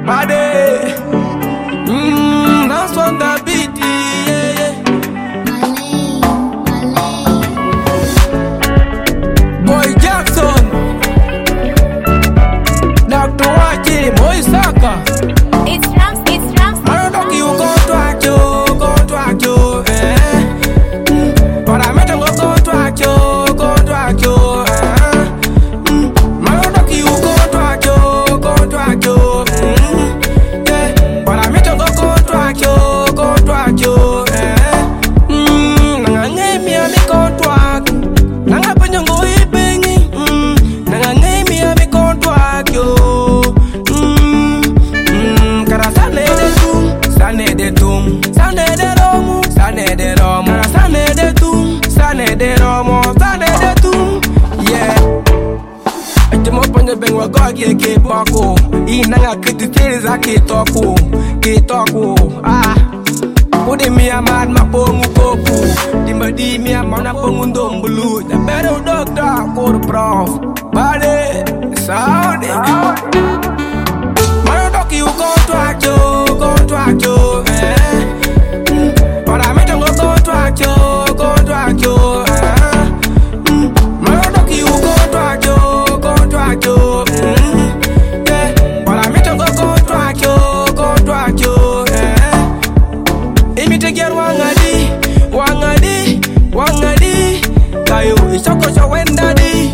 Bade. That's on the beat, yeah. Boy Jackson, Dr. Wachi, Boy Saka. It's Rams. I don't know you go to Akio, eh. But I met him go to Akio, eh. I don't know you go to Akio, eh. But I met him go to Akio, eh. Nanga ngemi ya mi contract, nanga penyo go ibengi, nanga ngemi ya mi contract yo. Kara sane de tum, sane de romu, kara sane de tum, sane de tum, yeah. Ati mo ponyo bengwa gogi ke poko, inanga krititiriza ke toko, ah. Udi mi amad mapongu kopu, dimadi mi amana pongu ndombulu, the better doctor ko prof, bade Saudi. You go to Akio, eh. But I met him go to Akio, eh. Marodoki, you go to Akio, eh. But I met him go to Akio, eh. Imite get wangadi. Kayo, isoko so when daddy.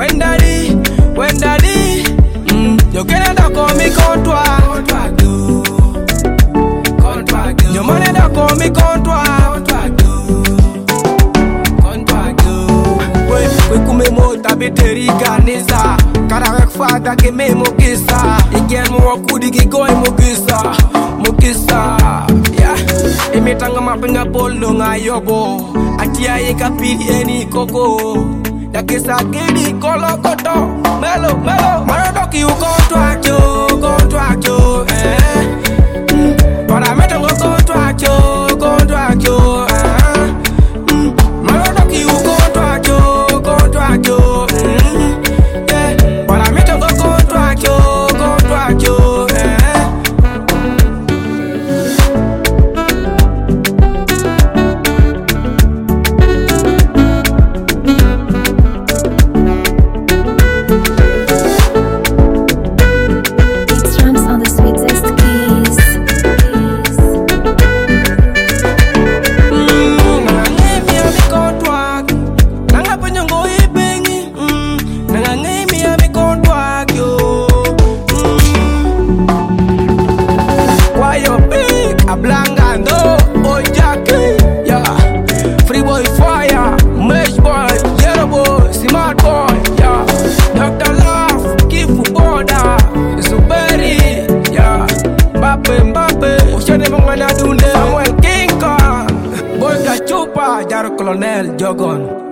You can't call me contract. Your money don't call me contract. We kume mota biteri ganiza. Karawek fata ke me mokisa. Again mo wakudi ki goy mokisa. Yeah. Imitanga mapinga polo ngayobo. Atia yeka pili eni koko. Yakisa gidi kolo koto. Melo. Marodoki you go to Akio, eh. But I met him go to Akio, eh. Marodoki you go to Akio, eh. But I met him go to Akio, eh. Ablangando, boy Jackie, yeah. Free boy fire, mesh boy, yellow boy, smart boy, yeah. Dr. Love, Kifu Border, Zuberi, yeah. Mbappe, Oshane Mwana Dunde, Samuel King Kong, Boy Gachupa, Jaro Colonel Jogon.